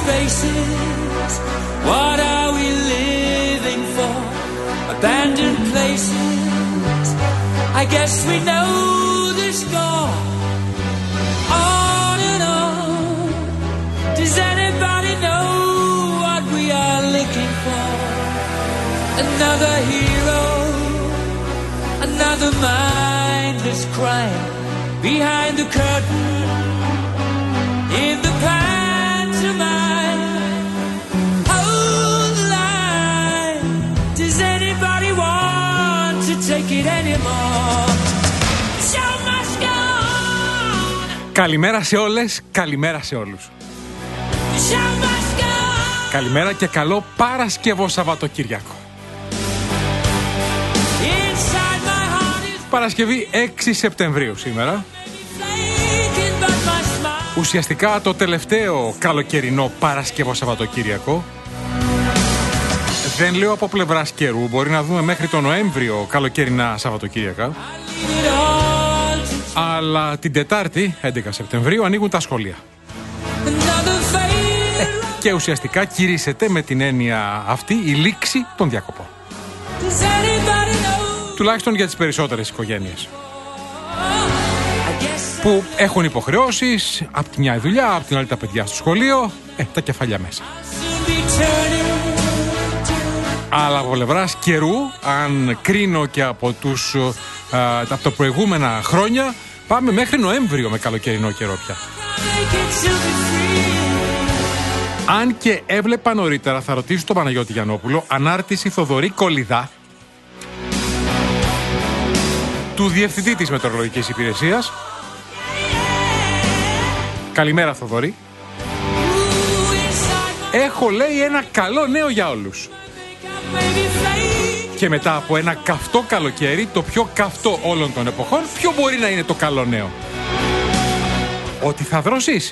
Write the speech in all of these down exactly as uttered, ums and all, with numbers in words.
faces. What are we living for? Abandoned places. I guess we know the score. On and on. Does anybody know what we are looking for? Another hero, another mindless crime behind the curtain in the pantomime. Hold the line. Does anybody want to take it anymore? Show must go on. Καλημέρα σε όλες, καλημέρα σε όλους. Show must go on. Καλημέρα και καλό Παρασκευό Σαββατοκύριακο. Inside my heart is Παρασκευή έξι Σεπτεμβρίου σήμερα. flaking, but my smile. Ουσιαστικά το τελευταίο καλοκαιρινό Παρασκευό Σαββατοκύριακο. Δεν λέω από πλευράς καιρού, μπορεί να δούμε μέχρι τον Νοέμβριο καλοκαιρινά Σαββατοκύριακα. Leave it all to Αλλά την Τετάρτη, έντεκα Σεπτεμβρίου, ανοίγουν τα σχολεία. another faded. Και ουσιαστικά κηρύσσεται με την έννοια αυτή η λήξη των διακοπών. Does anybody know? Τουλάχιστον για τις περισσότερες οικογένειες. I guess Που έχουν υποχρεώσεις, απ' τη μια η δουλειά, απ' την άλλη τα παιδιά στο σχολείο, ε, τα κεφαλιά μέσα. I'll be turning. Αλλά από πλευράς καιρού, αν κρίνω και από, τους, α, από τα προηγούμενα χρόνια, πάμε μέχρι Νοέμβριο με καλοκαιρινό καιρό πια. Make it to be free. Αν και έβλεπα νωρίτερα, θα ρωτήσω τον Παναγιώτη Γιαννόπουλο, ανάρτηση Θοδωρή Κολιδά, του Διευθυντή της Μετεωρολογικής Υπηρεσίας. Καλημέρα Θοδωρή. Ooh, inside my Έχω, λέει, ένα καλό νέο για όλους. makeup, baby, flake. Και μετά από ένα καυτό καλοκαίρι, το πιο καυτό όλων των εποχών, ποιο μπορεί να είναι το καλό νέο? Ότι θα δροσίσει.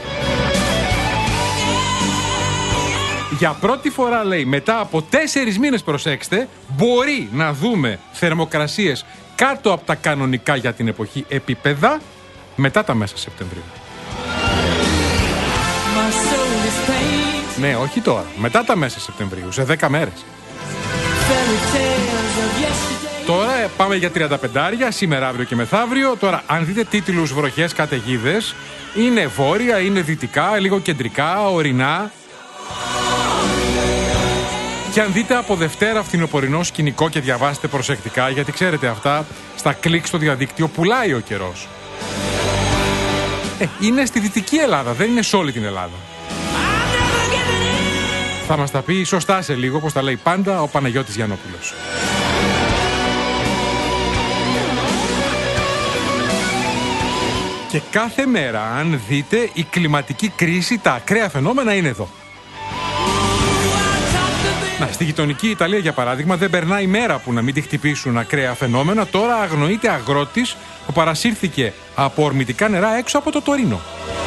Για πρώτη φορά, λέει, μετά από τέσσερις μήνες, προσέξτε, μπορεί να δούμε θερμοκρασίες κάτω από τα κανονικά για την εποχή επίπεδα μετά τα μέσα Σεπτεμβρίου. My soul is pain. Ναι, όχι τώρα. Μετά τα μέσα Σεπτεμβρίου, σε δέκα μέρες. Fairy tales of yesterday. Τώρα ε, πάμε για τριάντα πέντε, σήμερα, αύριο και μεθαύριο. Τώρα, αν δείτε τίτλους, βροχές, καταιγίδες, είναι βόρεια, είναι δυτικά, λίγο κεντρικά, ορεινά. Και αν δείτε από Δευτέρα φθινοπορεινό σκηνικό και διαβάσετε προσεκτικά, γιατί ξέρετε αυτά, στα κλικ στο διαδίκτυο πουλάει ο καιρός. Ε, είναι στη Δυτική Ελλάδα, δεν είναι σε όλη την Ελλάδα. Θα μας τα πει σωστά σε λίγο, όπως τα λέει πάντα ο Παναγιώτης Γιαννόπουλος. Και κάθε μέρα, αν δείτε, η κλιματική κρίση, τα ακραία φαινόμενα είναι εδώ. Να, στη γειτονική Ιταλία, για παράδειγμα, δεν περνάει μέρα που να μην τη χτυπήσουν ακραία φαινόμενα. Τώρα αγνοείται αγρότης που παρασύρθηκε από ορμητικά νερά έξω από το Τωρίνο.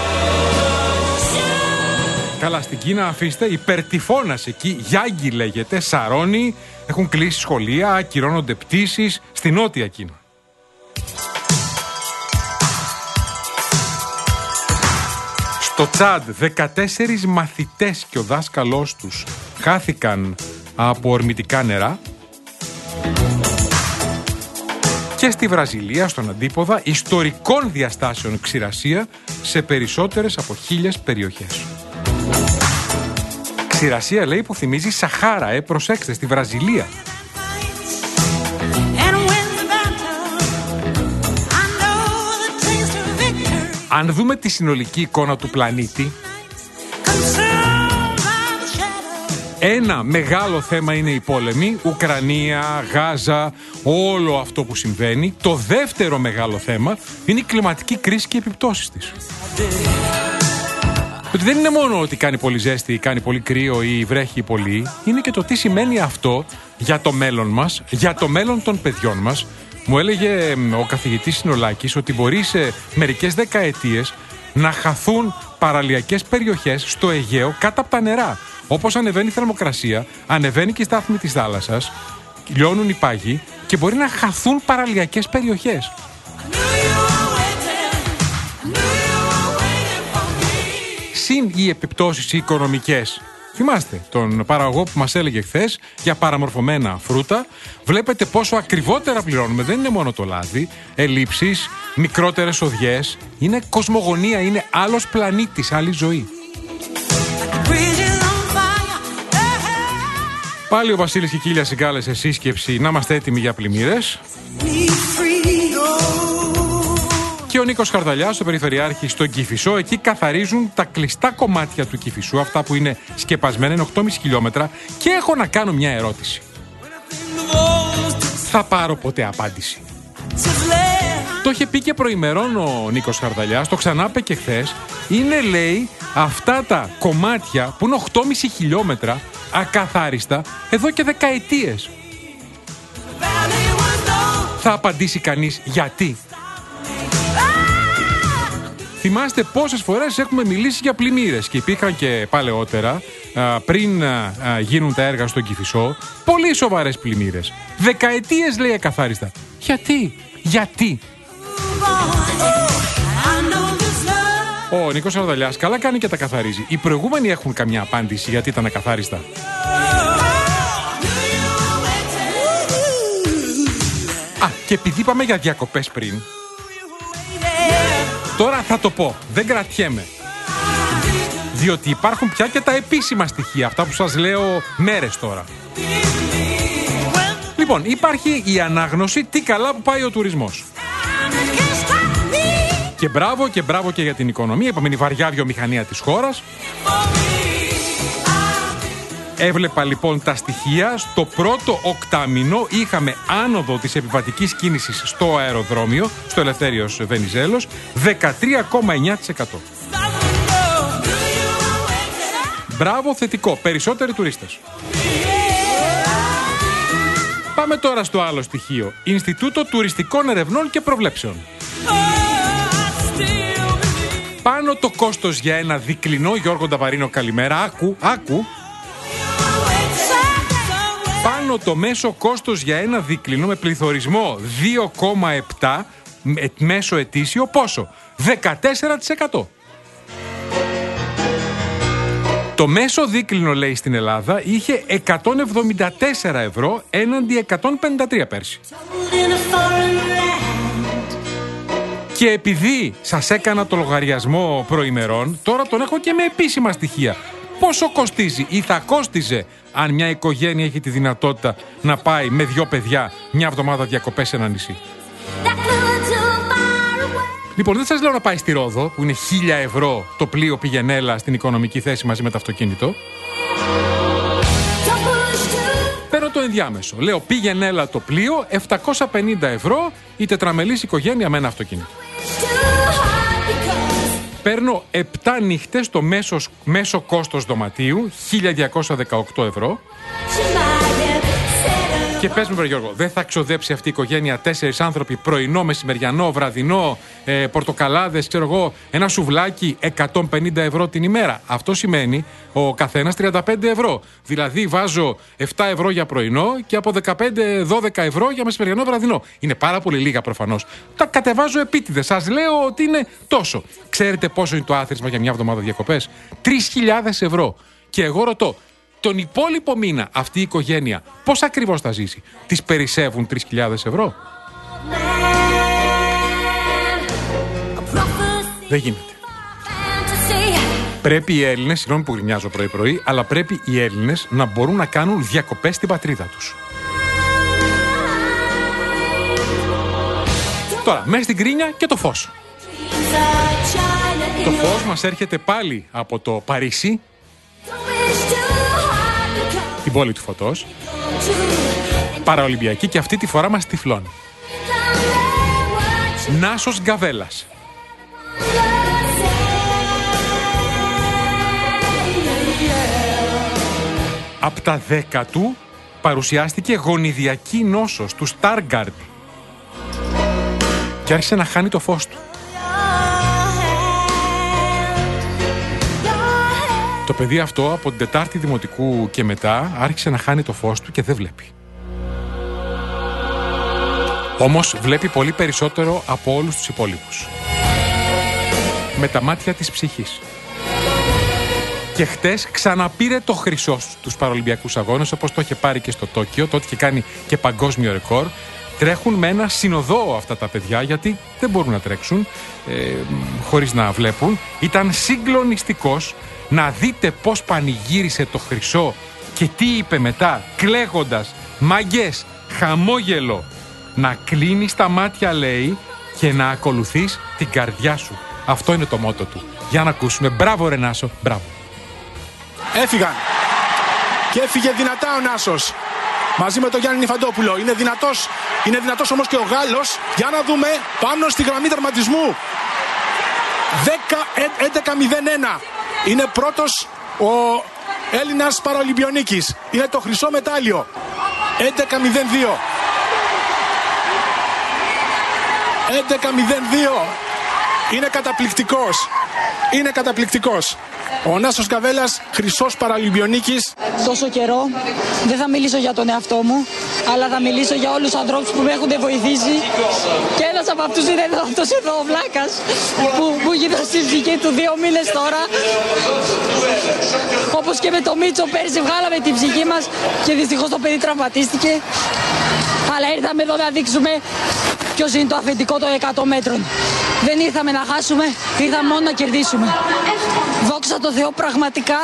Καλά, στην Κίνα, αφήστε, υπερτυφώνας εκεί, Γιάγκη λέγεται, σαρώνει, έχουν κλείσει σχολεία, ακυρώνονται πτήσεις στη νότια Κίνα. Στο Τσάντ, δεκατέσσερις μαθητές και ο δάσκαλός τους χάθηκαν από ορμητικά νερά. Και στη Βραζιλία, στον αντίποδα, ιστορικών διαστάσεων ξηρασία σε περισσότερες από χίλιες περιοχές. Ξηρασία, λέει, που θυμίζει Σαχάρα, ε, προσέξτε, στη Βραζιλία. Αν δούμε τη συνολική εικόνα του πλανήτη, ένα μεγάλο θέμα είναι οι πόλεμοι, Ουκρανία, Γάζα, όλο αυτό που συμβαίνει. Το δεύτερο μεγάλο θέμα είναι η κλιματική κρίση και οι επιπτώσεις της. Ότι δεν είναι μόνο ότι κάνει πολύ ζέστη, κάνει πολύ κρύο ή βρέχει πολύ, είναι και το τι σημαίνει αυτό για το μέλλον μας, για το μέλλον των παιδιών μας. Μου έλεγε ο καθηγητής Συνολάκης ότι μπορεί σε μερικές δεκαετίες να χαθούν παραλιακές περιοχές στο Αιγαίο κάτω από τα νερά. Όπως ανεβαίνει η θερμοκρασία, ανεβαίνει και η στάθμη της θάλασσας, λιώνουν οι πάγοι και μπορεί να χαθούν παραλιακές περιοχές. Συν οι επιπτώσεις οικονομικές. Θυμάστε τον παραγωγό που μας έλεγε χθες για παραμορφωμένα φρούτα. Βλέπετε πόσο ακριβότερα πληρώνουμε. Δεν είναι μόνο το λάδι, ελλείψεις, μικρότερες οδιές. Είναι κοσμογονία, είναι άλλος πλανήτης, άλλη ζωή. Πάλι ο Βασίλης και η Κίλια Σιγκάλε σε σύσκεψη, να είμαστε έτοιμοι για πλημμύρες. Και ο Νίκος Χαρδαλιάς, ο Περιφερειάρχης στον Κηφισό, εκεί καθαρίζουν τα κλειστά κομμάτια του Κηφισού, αυτά που είναι σκεπασμένα, είναι οκτώ κόμμα πέντε χιλιόμετρα. Και έχω να κάνω μια ερώτηση. Θα πάρω ποτέ απάντηση? Το είχε πει και προημερών ο Νίκος Χαρδαλιάς, το ξανάπε και χθες. Είναι, λέει, αυτά τα κομμάτια που είναι οκτώ κόμμα πέντε χιλιόμετρα ακαθάριστα εδώ και δεκαετίες. Θα απαντήσει κανείς γιατί? Θυμάστε πόσες φορές έχουμε μιλήσει για πλημμύρες και υπήρχαν και παλαιότερα, πριν γίνουν τα έργα στον Κηφισό, πολύ σοβαρές πλημμύρες. Δεκαετίες, λέει, ακαθάριστα. Γιατί? Γιατί? Ο Νίκος Χαρδαλιάς καλά κάνει και τα καθαρίζει. Οι προηγούμενοι έχουν καμιά απάντηση γιατί ήταν ακαθάριστα? Α, και επειδή είπαμε για διακοπές πριν, τώρα θα το πω, δεν κρατιέμαι. Διότι υπάρχουν πια και τα επίσημα στοιχεία, αυτά που σας λέω μέρες τώρα. Λοιπόν, υπάρχει η ανάγνωση τι καλά που πάει ο τουρισμός. Και μπράβο και μπράβο και για την οικονομία, η επόμενη βαριά βιομηχανία της χώρας. Έβλεπα λοιπόν τα στοιχεία. Στο πρώτο οκτάμηνο είχαμε άνοδο της επιβατικής κίνησης στο αεροδρόμιο, στο Ελευθέριος Βενιζέλος, δεκατρία κόμμα εννιά τοις εκατό. Μπράβο, θετικό. Περισσότεροι τουρίστες. Πάμε τώρα στο άλλο στοιχείο. Ινστιτούτο Τουριστικών Ερευνών και Προβλέψεων. Πάνω το κόστος για ένα δικλινό, Γιώργο Νταβαρίνο, καλημέρα. Άκου, άκου. Πάνω το μέσο κόστος για ένα δικλινό με πληθωρισμό δύο κόμμα επτά, μέσο ετήσιο, πόσο? δεκατέσσερα τοις εκατό. Το μέσο δίκλινο, λέει, στην Ελλάδα είχε εκατόν εβδομήντα τέσσερα ευρώ έναντι εκατόν πενήντα τρία πέρσι. Και επειδή σας έκανα το λογαριασμό προημερών, τώρα τον έχω και με επίσημα στοιχεία. Πόσο κοστίζει ή θα κόστιζε αν μια οικογένεια έχει τη δυνατότητα να πάει με δυο παιδιά μια εβδομάδα διακοπές σε ένα νησί? Λοιπόν, δεν σας λέω να πάει στη Ρόδο, που είναι χίλια ευρώ το πλοίο πηγενέλα στην οικονομική θέση μαζί με το αυτοκίνητο. Παίρνω το ενδιάμεσο. Λέω πήγαινέλα το πλοίο, επτακόσια πενήντα ευρώ η τετραμελής οικογένεια με ένα αυτοκίνητο. Παίρνω επτά νύχτες στο μέσο, μέσο κόστος δωματίου, χίλια διακόσια δεκαοκτώ ευρώ. Και πες μου, Γιώργο, δεν θα ξοδέψει αυτή η οικογένεια τέσσερις άνθρωποι πρωινό, μεσημεριανό, βραδινό, ε, πορτοκαλάδες, ξέρω εγώ, ένα σουβλάκι εκατόν πενήντα ευρώ την ημέρα? Αυτό σημαίνει ο καθένας τριάντα πέντε ευρώ. Δηλαδή βάζω επτά ευρώ για πρωινό και από δεκαπέντε δώδεκα ευρώ για μεσημεριανό, βραδινό. Είναι πάρα πολύ λίγα προφανώς. Τα κατεβάζω επίτηδες. Σας λέω ότι είναι τόσο. Ξέρετε πόσο είναι το άθροισμα για μια εβδομάδα διακοπές? τρεις χιλιάδες ευρώ. Και εγώ ρωτώ, τον υπόλοιπο μήνα αυτή η οικογένεια πώς ακριβώς θα ζήσει? Τις περισσεύουν τρεις χιλιάδες ευρώ? Δεν γίνεται. Πρέπει οι Έλληνες, συγγνώμη που γρινιάζω πρωί-πρωί, αλλά πρέπει οι Έλληνες να μπορούν να κάνουν διακοπές στην πατρίδα τους. Τώρα, μέσα στην κρίνια και το φως. Το φως μας έρχεται πάλι από το Παρίσι, την πόλη του φωτός, παραολυμπιακή, και αυτή τη φορά μας τυφλώνει. Νάσος Γκαβέλας. Απ' τα δέκα του παρουσιάστηκε γονιδιακή νόσος του Στάργαρντ και άρχισε να χάνει το φως του. Το παιδί αυτό από την Τετάρτη Δημοτικού και μετά άρχισε να χάνει το φως του και δεν βλέπει. Όμως βλέπει πολύ περισσότερο από όλους τους υπόλοιπους. Με τα μάτια της ψυχής. Και χτες ξαναπήρε το χρυσό στους Παραολυμπιακούς Αγώνες, όπως το είχε πάρει και στο Τόκιο. Τότε είχε κάνει και παγκόσμιο ρεκόρ. Τρέχουν με ένα συνοδό αυτά τα παιδιά, γιατί δεν μπορούν να τρέξουν ε, χωρίς να βλέπουν. Ήταν συγκλονιστικός να δείτε πώς πανηγύρισε το χρυσό και τι είπε μετά, κλαίγοντας, μαγκές, χαμόγελο. Να κλείνεις τα μάτια, λέει, και να ακολουθείς την καρδιά σου. Αυτό είναι το μότο του. Για να ακούσουμε. Μπράβο ρε Νάσο, μπράβο. Έφυγαν. Και έφυγε δυνατά ο Νάσος. Μαζί με τον Γιάννη Νιφαντόπουλο. Είναι δυνατός, είναι δυνατός όμως και ο Γάλλος. Για να δούμε, πάνω στη γραμμή τερματισμού. έντεκα μηδέν ένα. Είναι πρώτος ο Έλληνας Παραολυμπιονίκης. Είναι το χρυσό μετάλλιο. έντεκα μηδέν δύο. έντεκα μηδέν δύο. Είναι καταπληκτικός. Είναι καταπληκτικός. Ο Νάσος Γκαβέλας, χρυσός Παραολυμπιονίκης. Τόσο καιρό δεν θα μιλήσω για τον εαυτό μου, αλλά θα μιλήσω για όλους τους ανθρώπους που με έχουν βοηθήσει. Και ένας από αυτούς είναι αυτός εδώ ο Βλάκας, που, που γίνεται στη ψυχή του δύο μήνες τώρα. Όπως και με το Μίτσο πέρσι βγάλαμε την ψυχή μας και δυστυχώς το παιδί τραυματίστηκε. Αλλά ήρθαμε εδώ να δείξουμε ποιος είναι το αφεντικό των εκατό μέτρων. Δεν ήρθαμε να χάσουμε, ήρθαμε μόνο να κερδίσουμε. Δόξα τω Θεώ, πραγματικά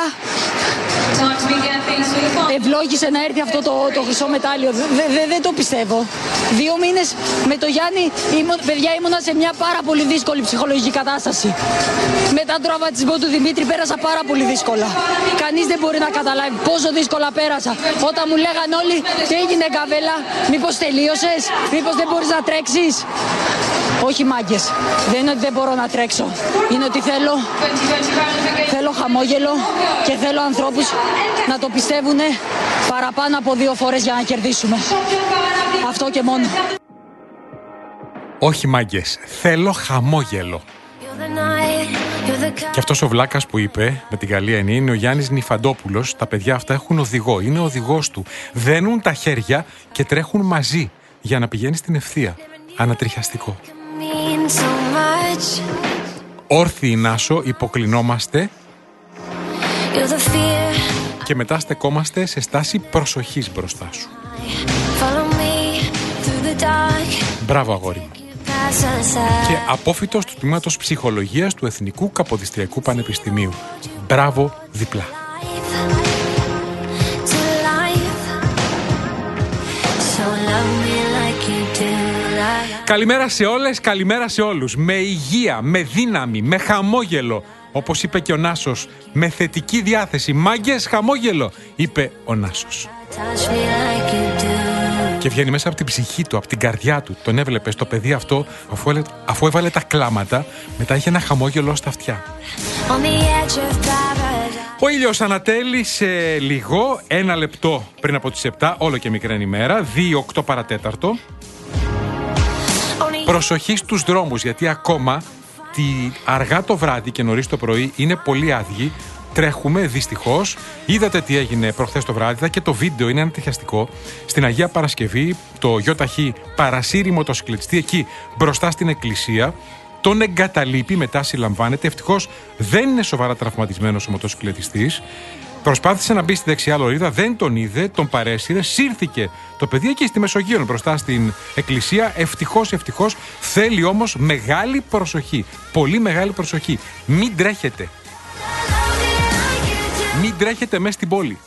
ευλόγησε να έρθει αυτό το, το χρυσό μετάλλιο. Δεν δε, δε το πιστεύω. Δύο μήνες με το Γιάννη, ήμουν, παιδιά, ήμουνα σε μια πάρα πολύ δύσκολη ψυχολογική κατάσταση. Μετά τον τραυματισμό του Δημήτρη πέρασα πάρα πολύ δύσκολα. Κανείς δεν μπορεί να καταλάβει πόσο δύσκολα πέρασα. Όταν μου λέγαν όλοι, τι έγινε Γκαβέλα, μήπως τελείωσες, μήπως δεν μπορείς να τρέξεις. Όχι μάγκες, δεν είναι ότι δεν μπορώ να τρέξω. Είναι ότι θέλω, θέλω χαμόγελο και θέλω ανθρώπους να το πιστεύουν παραπάνω από δύο φορές για να κερδίσουμε. Αυτό και μόνο. Όχι μάγκες, θέλω χαμόγελο. Και αυτός ο Βλάκας που είπε με την Γαλλία είναι, είναι ο Γιάννης Νιφαντόπουλος. Τα παιδιά αυτά έχουν οδηγό, είναι ο οδηγός του. Δένουν τα χέρια και τρέχουν μαζί για να πηγαίνει στην ευθεία. Ανατριχιαστικό. Όρθιοι Νάσο, υποκλεινόμαστε και μετά στεκόμαστε σε στάση προσοχής μπροστά σου. Μπράβο αγόρι μου. Και απόφοιτος του τμήματος ψυχολογίας του Εθνικού Καποδιστριακού Πανεπιστημίου. Μπράβο διπλά. Καλημέρα σε όλες, καλημέρα σε όλους. Με υγεία, με δύναμη, με χαμόγελο. Όπως είπε και ο Νάσος, με θετική διάθεση. Μάγκες, χαμόγελο, είπε ο Νάσος. Και βγαίνει μέσα από την ψυχή του, από την καρδιά του. Τον έβλεπε το παιδί αυτό, αφού, έλε, αφού έβαλε τα κλάματα, μετά είχε ένα χαμόγελο στα αυτιά. Ο ήλιος ανατέλει σε λίγο, ένα λεπτό πριν από τις επτά, όλο και μικρή ημέρα, δύο οκτώ παρατέταρτο. Προσοχή στους δρόμους, γιατί ακόμα τη αργά το βράδυ και νωρίς το πρωί είναι πολύ άδειοι. Τρέχουμε, δυστυχώς. Είδατε τι έγινε προχθές το βράδυ, είδα και το βίντεο, είναι ανατριχιαστικό. Στην Αγία Παρασκευή, το ΙΧ παρασύρει μοτοσυκλετιστή εκεί μπροστά στην εκκλησία. Τον εγκαταλείπει, μετά συλλαμβάνεται. Ευτυχώς δεν είναι σοβαρά τραυματισμένος ο μοτοσυκλετιστής. Προσπάθησε να μπει στη δεξιά λωρίδα, δεν τον είδε, τον παρέσυρε, σύρθηκε το παιδί εκεί στη Μεσογείο μπροστά στην εκκλησία. Ευτυχώς, ευτυχώς. Θέλει όμως μεγάλη προσοχή. Πολύ μεγάλη προσοχή. Μην τρέχετε. Μην τρέχετε μέσα στην πόλη.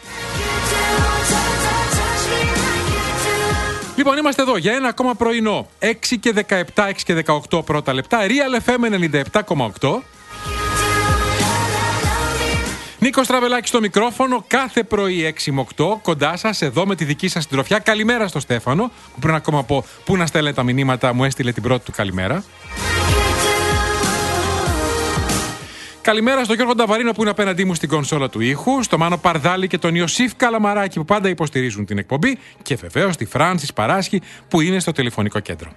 Λοιπόν, είμαστε εδώ για ένα ακόμα πρωινό. έξι και δεκαεπτά, έξι και δεκαοκτώ πρώτα λεπτά. Real εφ εμ ενενήντα επτά κόμμα οκτώ. Νίκος Τραβελάκης στο μικρόφωνο, κάθε πρωί έξι με οκτώ, κοντά σας, εδώ με τη δική σας συντροφιά. Καλημέρα στο Στέφανο, που πριν ακόμα πω πού να στέλνετε τα μηνύματα, μου έστειλε την πρώτη του καλημέρα. Καλημέρα στον Γιώργο Νταβαρίνο που είναι απέναντί μου στην κονσόλα του ήχου, στο Μάνο Παρδάλη και τον Ιωσήφ Καλαμαράκη που πάντα υποστηρίζουν την εκπομπή και βεβαίως τη Φράνσις Παράσχη που είναι στο τηλεφωνικό κέντρο.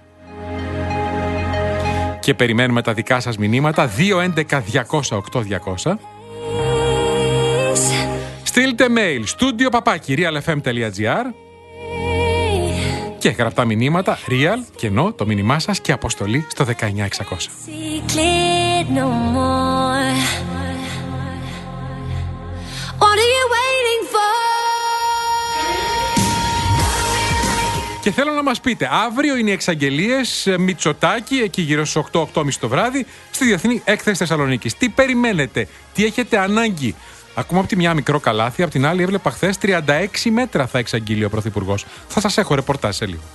Και περιμένουμε τα δικά σας μηνύματα δύο έντεκα διακόσια οκτώ διακόσια. Στείλτε mail studio παπάκι realfm.gr και γραπτά μηνύματα real και ενώ το μήνυμά σας και αποστολή στο δεκαεννιά εξακόσια. Και θέλω να μας πείτε, αύριο είναι οι εξαγγελίες Μητσοτάκη, εκεί γύρω στις οκτώ οκτώ και μισή το βράδυ, στη Διεθνή Έκθεση Θεσσαλονίκης. Τι περιμένετε, τι έχετε ανάγκη? Ακούμε από τη μια μικρό καλάθι, από την άλλη έβλεπα χθες τριάντα έξι μέτρα θα εξαγγείλει ο Πρωθυπουργός. Θα σας έχω ρεπορτάζ σε λίγο.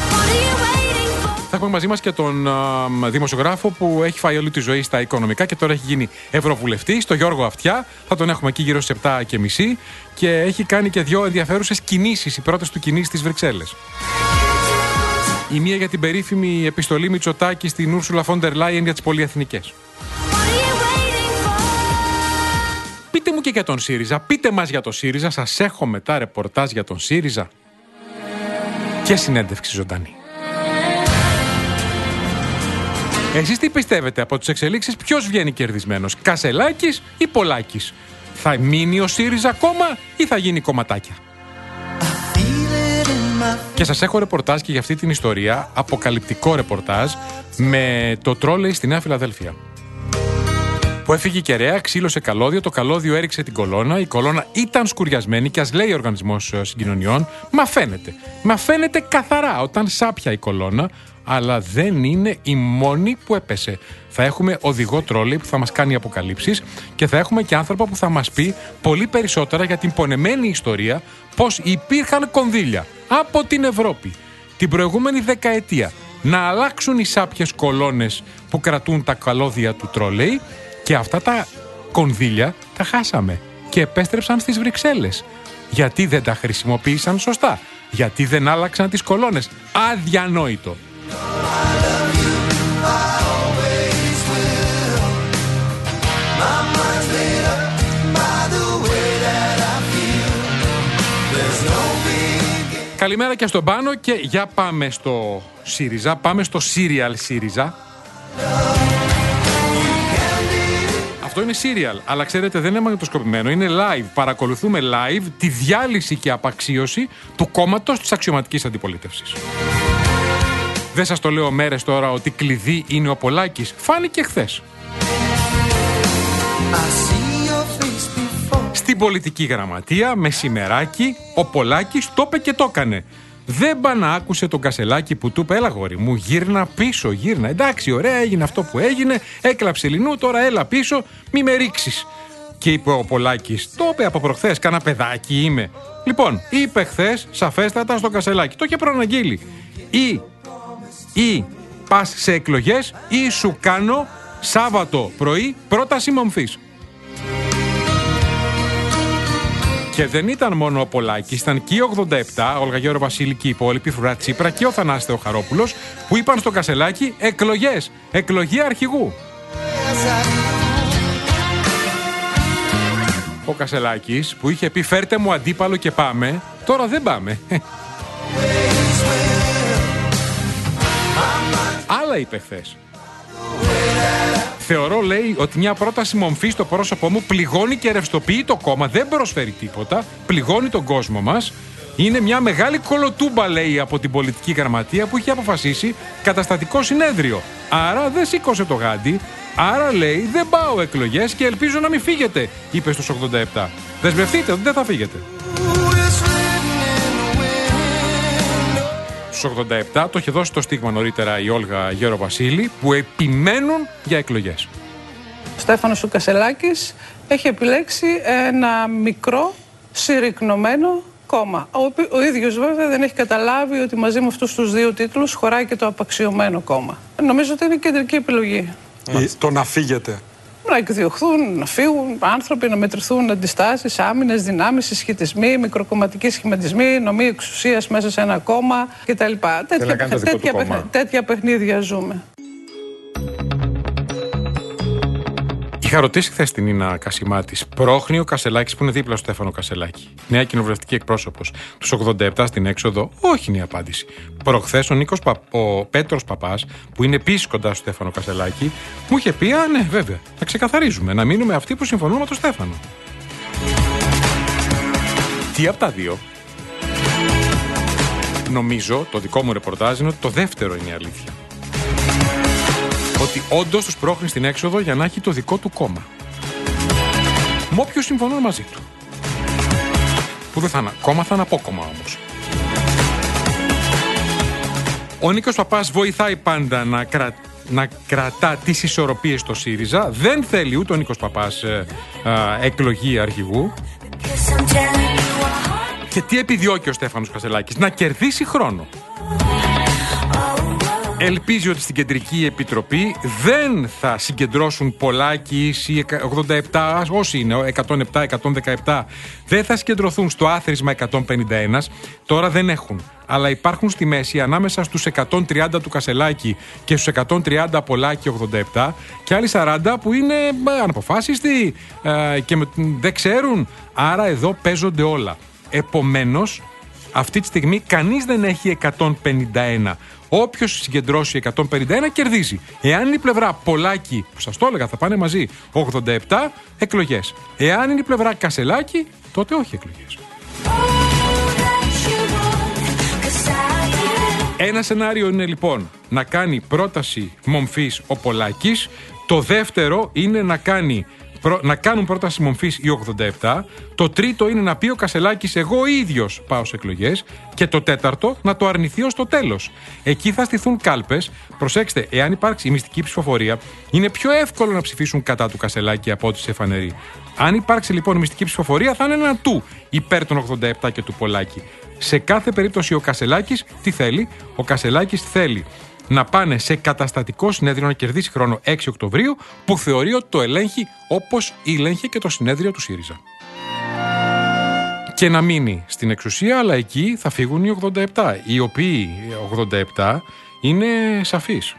Θα έχουμε μαζί μας και τον α, δημοσιογράφο που έχει φάει όλη τη ζωή στα οικονομικά και τώρα έχει γίνει ευρωβουλευτής, τον Γιώργο Αυτιά. Θα τον έχουμε εκεί γύρω στις επτά και μισή και έχει κάνει και δύο ενδιαφέρουσες κινήσεις, οι πρώτες του κινήσεις στις Βρυξέλλες. Η μία για την περίφημη επιστολή Μητσοτάκη στην Ούρσουλα Φόντερ Λάιεν για τις πολυεθνικές. Πείτε μου και για τον ΣΥΡΙΖΑ, πείτε μας για τον ΣΥΡΙΖΑ, σας έχω μετά ρεπορτάζ για τον ΣΥΡΙΖΑ και συνέντευξη ζωντανή. Εσείς τι πιστεύετε, από τις εξελίξεις ποιος βγαίνει κερδισμένος, Κασελάκης ή Πολάκης? Θα μείνει ο ΣΥΡΙΖΑ ακόμα ή θα γίνει κομματάκια? Και σας έχω ρεπορτάζ και για αυτή την ιστορία, αποκαλυπτικό ρεπορτάζ με το τρόλεϊ στη Νέα Φιλαδέλφια. Που έφυγε κεραία, ξύλωσε καλώδιο, το καλώδιο έριξε την κολόνα, η κολόνα ήταν σκουριασμένη και ας λέει ο Οργανισμός Συγκοινωνιών, μα φαίνεται, μα φαίνεται καθαρά όταν σάπια η κολόνα, αλλά δεν είναι η μόνη που έπεσε. Θα έχουμε οδηγό τρόλεϊ που θα μας κάνει αποκαλύψεις και θα έχουμε και άνθρωπο που θα μας πει πολύ περισσότερα για την πονεμένη ιστορία, πως υπήρχαν κονδύλια από την Ευρώπη την προηγούμενη δεκαετία να αλλάξουν οι σάπιες κολόνες που κρατούν τα καλώδια του τρόλεϊ και αυτά τα κονδύλια τα χάσαμε και επέστρεψαν στις Βρυξέλλες. Γιατί δεν τα χρησιμοποίησαν σωστά? Γιατί δεν άλλαξαν τις κολόνες? Αδιανόητο. Καλημέρα και στον Πάνο και για πάμε στο ΣΥΡΙΖΑ, πάμε στο Serial ΣΥΡΙΖΑ. Αυτό είναι serial, αλλά ξέρετε δεν είναι μαγνητοσκοπημένο, είναι live. Παρακολουθούμε live τη διάλυση και απαξίωση του κόμματος της αξιωματικής αντιπολίτευσης. Δεν σας το λέω μέρες τώρα ότι κλειδί είναι ο Πολάκης. Φάνηκε χθες. Στην πολιτική γραμματεία, μεσημεράκι, ο Πολάκης το είπε και το έκανε. Δεν πά να άκουσε τον Κασελάκη που του είπε, έλα γόρι μου, γύρνα πίσω, γύρνα. Εντάξει, ωραία, έγινε αυτό που έγινε, έκλαψε Λινού, τώρα έλα πίσω, μη με ρίξεις. Και είπε ο Πολάκης, το είπε από προχθές, κάνα παιδάκι είμαι. Λοιπόν, είπε χθες σαφέστατα στον Κασελάκη, το είχε προαναγγείλει. Ή, ή πας σε εκλογές ή σου κάνω Σάββατο πρωί πρόταση μομφής. Και δεν ήταν μόνο ο Πολάκης, ήταν και η ογδόντα επτά, ο Ολγαγέρο Βασίλη και η υπόλοιπη, Φρουρά Τσίπρα και ο Θανάσης Θεοχαρόπουλος, που είπαν στον Κασελάκη εκλογές, εκλογή αρχηγού. Ο Κασελάκης που είχε πει φέρτε μου αντίπαλο και πάμε, τώρα δεν πάμε. Άλλα είπε χθες. Θεωρώ, λέει, ότι μια πρόταση μομφή στο πρόσωπό μου πληγώνει και ρευστοποιεί το κόμμα, δεν προσφέρει τίποτα, πληγώνει τον κόσμο μας. Είναι μια μεγάλη κολοτούμπα, λέει, από την πολιτική γραμματεία που είχε αποφασίσει καταστατικό συνέδριο. Άρα δεν σήκωσε το γάντι, άρα, λέει, δεν πάω εκλογές και ελπίζω να μην φύγετε, είπε στους ογδόντα επτά. Δεσμευτείτε, δεν θα φύγετε. Στους ογδόντα επτά το είχε δώσει το στίγμα νωρίτερα η Όλγα Γεροβασίλη που επιμένουν για εκλογές. Ο Στέφανος ο Κασελάκης έχει επιλέξει ένα μικρό συρρικνωμένο κόμμα. Ο, ο ίδιος βέβαια δεν έχει καταλάβει ότι μαζί με αυτούς τους δύο τίτλους χωράει και το απαξιωμένο κόμμα. Νομίζω ότι είναι κεντρική επιλογή. Ε, το να φύγετε. Να εκδιωχθούν, να φύγουν άνθρωποι, να μετρηθούν αντιστάσεις, άμυνες, δυνάμεις, συσχετισμοί, μικροκομματικοί σχηματισμοί, νομή εξουσίας μέσα σε ένα κόμμα κτλ. Τέτοια, παιχ... τέτοια, παιχ... τέτοια παιχνίδια ζούμε. Είχα ρωτήσει χθες την Νίνα Κασιμάτη. Πρόχνει ο Κασελάκης που είναι δίπλα στο Στέφανο Κασελάκη. Νέα κοινοβουλευτική εκπρόσωπος. Τους ογδόντα επτά στην έξοδο. Όχι είναι η απάντηση. Προχθές ο, Νίκος Πα... ο Πέτρος Παπάς, που είναι επίσης κοντά στο Στέφανο Κασελάκη, μου είχε πει: α, ναι, βέβαια, θα ξεκαθαρίζουμε. Να μείνουμε αυτοί που συμφωνούν με τον Στέφανο. Τι από τα δύο? Νομίζω, το δικό μου ρεπορτάζ είναι ότι το δεύτερο είναι η αλήθεια. Ότι όντως τους πρόχνει στην έξοδο για να έχει το δικό του κόμμα. Με όποιους συμφωνούν μαζί του. Που δεν θα είναι κόμμα, θα είναι απόκομμα όμως. Ο Νίκος Παπάς βοηθάει πάντα να, κρα... να κρατά τις ισορροπίες στο ΣΥΡΙΖΑ. Δεν θέλει ούτε ο Νίκος Παπάς ε, ε, εκλογή αρχηγού. Και τι επιδιώκει ο Στέφανος Κασελάκης? Να κερδίσει χρόνο. Ελπίζει ότι στην Κεντρική Επιτροπή δεν θα συγκεντρώσουν Πολάκης ή ογδόντα επτά, όσοι είναι, εκατόν επτά, εκατόν δεκαεπτά, δεν θα συγκεντρωθούν στο άθροισμα εκατόν πενήντα ένα. Τώρα δεν έχουν, αλλά υπάρχουν στη μέση ανάμεσα στους εκατόν τριάντα του Κασελάκη και στους εκατόν τριάντα Πολάκη ογδόντα επτά και άλλοι σαράντα που είναι αναποφάσιστοι ε, και με, δεν ξέρουν. Άρα εδώ παίζονται όλα. Επομένως, αυτή τη στιγμή κανείς δεν έχει εκατόν πενήντα ένα. Όποιος συγκεντρώσει εκατόν πενήντα ένα κερδίζει. Εάν είναι η πλευρά Πολάκη, που σας το έλεγα θα πάνε μαζί, ογδόντα επτά, εκλογές. Εάν είναι η πλευρά Κασελάκη, τότε όχι εκλογές. Ένα σενάριο είναι λοιπόν να κάνει πρόταση μομφής ο Πολάκης. Το δεύτερο είναι να κάνει να κάνουν πρόταση μομφής οι ογδόντα επτά. Το τρίτο είναι να πει ο Κασελάκης εγώ ίδιος πάω σε εκλογές. Και το τέταρτο να το αρνηθεί ως το τέλος. Εκεί θα στηθούν κάλπες. Προσέξτε, εάν υπάρξει η μυστική ψηφοφορία, είναι πιο εύκολο να ψηφίσουν κατά του Κασελάκη από ό,τι σε φανερή. Αν υπάρξει λοιπόν η μυστική ψηφοφορία, θα είναι ένα του υπέρ των ογδόντα επτά και του Πολάκη. Σε κάθε περίπτωση ο Κασελάκης τι θέλει? Ο Κασελάκης θέλει να πάνε σε καταστατικό συνέδριο να κερδίσει χρόνο έξι Οκτωβρίου, που θεωρεί ότι το ελέγχει όπως έλεγχε και το συνέδριο του ΣΥΡΙΖΑ. Και να μείνει στην εξουσία, αλλά εκεί θα φύγουν οι ογδόντα επτά, οι οποίοι ογδόντα επτά είναι σαφείς.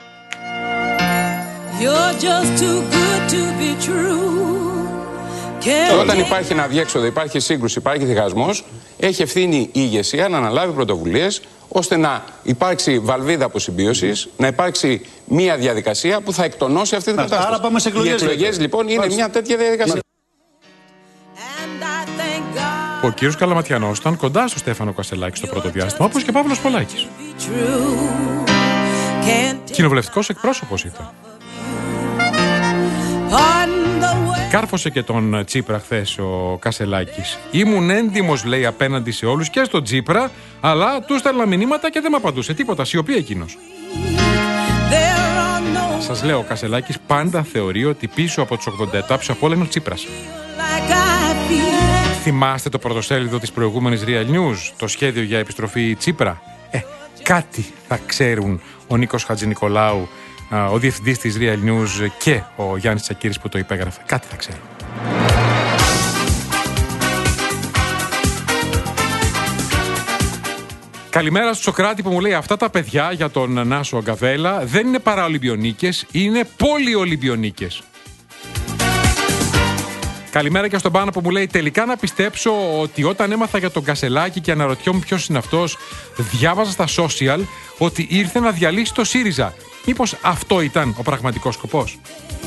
Όταν υπάρχει ένα αδιέξοδο, υπάρχει σύγκρουση, υπάρχει διχασμός, έχει ευθύνη η ηγεσία να αναλάβει πρωτοβουλίες ώστε να υπάρξει βαλβίδα αποσυμπίωσης, να υπάρξει μια διαδικασία που θα εκτονώσει αυτή την κατάσταση. Άρα πάμε σε εκλογές. Οι εκλογές λοιπόν είναι Άς. μια τέτοια διαδικασία. Ο κύριος Καλαματιανός ήταν κοντά στο Στέφανο Κασελάκη στο πρώτο διάστημα, όπως και Παύλος Πολάκης. Κοινοβουλευτικός εκπρόσωπος ήταν. Κάρφωσε και τον Τσίπρα χθες ο Κασελάκης. Ήμουν έντιμος, λέει, απέναντι σε όλους και στον Τσίπρα, αλλά του στέλνα μηνύματα και δεν με απαντούσε τίποτα. Σιωπή εκείνος. Σας λέω, ο Κασελάκης πάντα θεωρεί ότι πίσω από τους ογδόντα επτά, πίσω από όλα είναι ο Τσίπρας. Θυμάστε το πρωτοσέλιδο της προηγούμενης Real News, το σχέδιο για επιστροφή Τσίπρα? Ε, κάτι θα ξέρουν ο Νίκος Χατζηνικολάου, ο διευθυντής της Real News και ο Γιάννης Τσακίρης που το υπέγραφε. Κάτι θα ξέρουν. Καλημέρα στο Σοκράτη που μου λέει αυτά τα παιδιά για τον Νάσο Αγκαβέλα δεν είναι παραολυμπιονίκες, είναι πολυολυμπιονίκες. Καλημέρα και στον Πάνο που μου λέει τελικά να πιστέψω ότι όταν έμαθα για τον Κασελάκη και αναρωτιόμουν ποιος είναι αυτός, διάβαζα στα social ότι ήρθε να διαλύσει το ΣΥΡΙΖΑ. Μήπως αυτό ήταν ο πραγματικός σκοπός?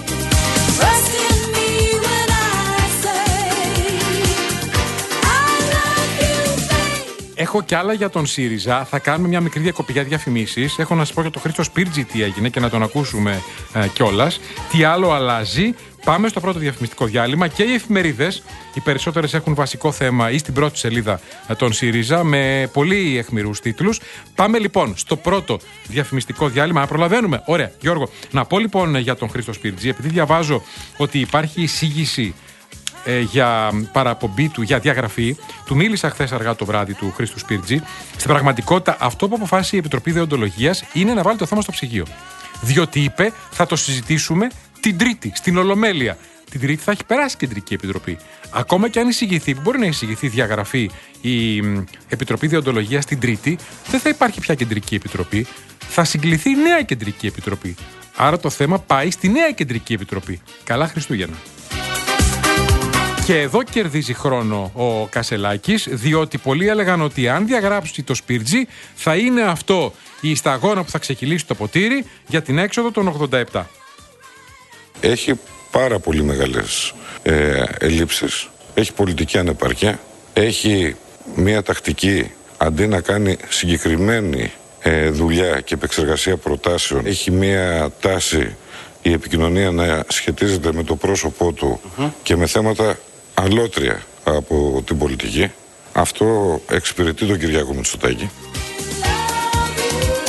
Έχω κι άλλα για τον ΣΥΡΙΖΑ. Θα κάνουμε μια μικρή διακοπή για διαφημίσεις. Έχω να σας πω για τον Χρήστο Σπίρτζη τι έγινε και να τον ακούσουμε ε, κιόλας. Τι άλλο αλλάζει? Πάμε στο πρώτο διαφημιστικό διάλειμμα και οι εφημερίδες, οι περισσότερες έχουν βασικό θέμα ή στην πρώτη σελίδα των ΣΥΡΙΖΑ με πολύ αιχμηρούς τίτλους. Πάμε λοιπόν στο πρώτο διαφημιστικό διάλειμμα. Να προλαβαίνουμε. Ωραία, Γιώργο. Να πω λοιπόν για τον Χρήστο Σπίρτζη, επειδή διαβάζω ότι υπάρχει εισήγηση ε, για παραπομπή του, για διαγραφή. Του μίλησα χθες αργά το βράδυ του Χρήστου Σπίρτζη. Στην πραγματικότητα, αυτό που αποφάσισε η Επιτροπή Δεοντολογίας είναι να βάλει το θέμα στο ψυγείο. Διότι είπε, θα το συζητήσουμε την Τρίτη, στην Ολομέλεια. Την Τρίτη θα έχει περάσει η Κεντρική Επιτροπή. Ακόμα και αν εισηγηθεί, που μπορεί να εισηγηθεί διαγραφή η Επιτροπή Δεοντολογίας την Τρίτη, δεν θα υπάρχει πια Κεντρική Επιτροπή. Θα συγκληθεί η νέα Κεντρική Επιτροπή. Άρα το θέμα πάει στη νέα Κεντρική Επιτροπή. Καλά Χριστούγεννα. Και εδώ κερδίζει χρόνο ο Κασελάκης, διότι πολλοί έλεγαν ότι αν διαγράψει το Σπίρτζη, θα είναι αυτό η σταγόνα που θα ξεκυλήσει το ποτήρι για την έξοδο των ογδόντα επτά. Έχει πάρα πολύ μεγάλες ε, ελλείψεις. Έχει πολιτική ανεπαρκία. Έχει μια τακτική, αντί να κάνει συγκεκριμένη ε, δουλειά και επεξεργασία προτάσεων, έχει μια τάση η επικοινωνία να σχετίζεται με το πρόσωπό του uh-huh. και με θέματα αλότρια από την πολιτική. Αυτό εξυπηρετεί τον Κυριάκο Μητσοτάκη.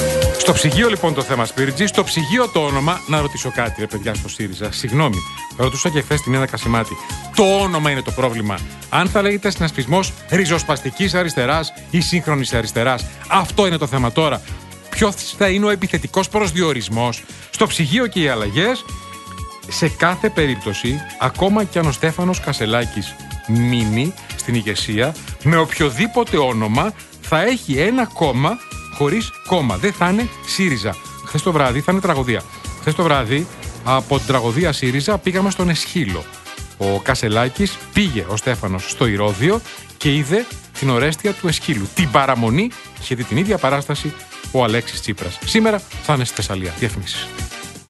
Στο ψυγείο λοιπόν το θέμα, Σπύριτζη, στο ψυγείο το όνομα. Να ρωτήσω κάτι, ρε παιδιά, στο ΣΥΡΙΖΑ. Συγγνώμη, ρωτούσα και χθες την Έδα Κασιμάτη. Το όνομα είναι το πρόβλημα. Αν θα λέγεται συνασπισμός ριζοσπαστικής αριστεράς ή σύγχρονης αριστεράς, αυτό είναι το θέμα τώρα. Ποιος θα είναι ο επιθετικός προσδιορισμός? Στο ψυγείο και οι αλλαγές, σε κάθε περίπτωση, ακόμα και αν ο Στέφανος Κασελάκης μείνει στην ηγεσία, με οποιοδήποτε όνομα θα έχει ένα κόμμα χωρίς κόμμα. Δεν θα είναι ΣΥΡΙΖΑ. Χθες το βράδυ θα είναι τραγωδία. Χθες το βράδυ από την τραγωδία ΣΥΡΙΖΑ πήγαμε στον Εσχύλο. Ο Κασελάκης πήγε, ο Στέφανος, στο Ηρώδειο και είδε την ορέστια του Εσχύλου. Την παραμονή είχε δει την ίδια παράσταση ο Αλέξης Τσίπρας. Σήμερα θα είναι στη Θεσσαλία. Διαφημίσεις.